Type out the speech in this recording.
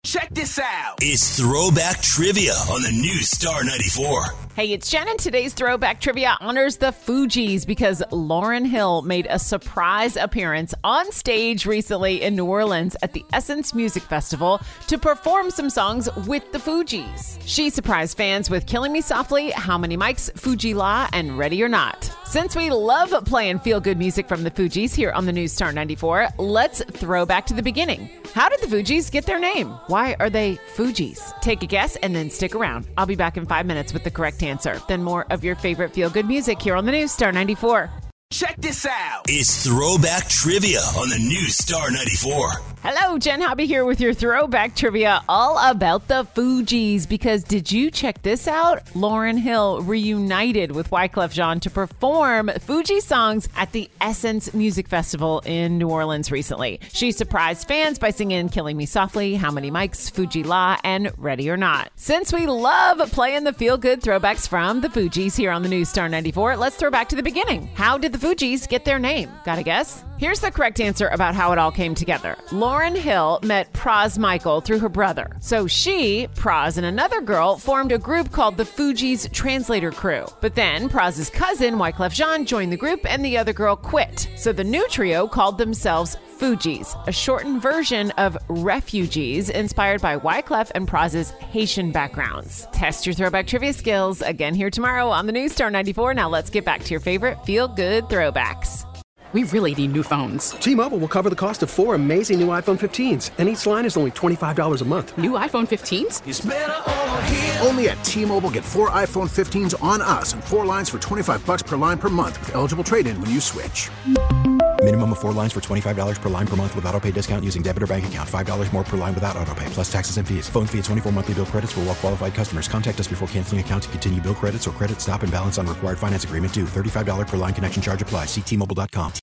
Check this out. It's Throwback Trivia on the new Star 94. Hey, it's Jen, and today's Throwback Trivia honors the Fugees because Lauryn Hill made a surprise appearance on stage recently in New Orleans at the Essence Music Festival to perform some songs with the Fugees. She surprised fans with Killing Me Softly, How Many Mics, Fuji La, and Ready or Not. Since we love playing feel-good music from the Fugees here on the new Star 94, let's throw back to the beginning. How did the Fugees get their name? Why are they Fugees? Take a guess and then stick around. I'll be back in 5 minutes with the correct answer. Then more of your favorite feel-good music here on the new Star 94. Check this out. It's Throwback Trivia on the new Star 94. Hello, Jen Hobby here with your Throwback Trivia all about the Fugees. Because did you check this out? Lauryn Hill reunited with Wyclef Jean to perform Fuji songs at the Essence Music Festival in New Orleans recently. She surprised fans by singing Killing Me Softly, How Many Mics, Fuji La, and Ready or Not. Since we love playing the feel-good throwbacks from the Fugees here on the new Star 94, let's throw back to the beginning. How did the Fugees get their name? Got a guess? Here's the correct answer about how it all came together. Lauryn Hill met Pras Michael through her brother. So she, Pras, and another girl formed a group called the Fugees Translator Crew. But then Pras's cousin, Wyclef Jean, joined the group and the other girl quit. So the new trio called themselves Fugees, a shortened version of Refugees inspired by Wyclef and Pras's Haitian backgrounds. Test your throwback trivia skills again here tomorrow on the new Star 94. Now let's get back to your favorite feel-good throwbacks. We really need new phones. T-Mobile will cover the cost of 4 amazing new iPhone 15s, and each line is only $25 a month. New iPhone 15s? It's better over here. Only at T-Mobile, get 4 iPhone 15s on us and 4 lines for $25 per line per month with eligible trade-in when you switch. Minimum of 4 lines for $25 per line per month with autopay discount using debit or bank account. $5 more per line without autopay, plus taxes and fees. Phone fee at 24 monthly bill credits for well-qualified customers. Contact us before canceling account to continue bill credits or credit stop and balance on required finance agreement due. $35 per line connection charge applies. See T-Mobile.com.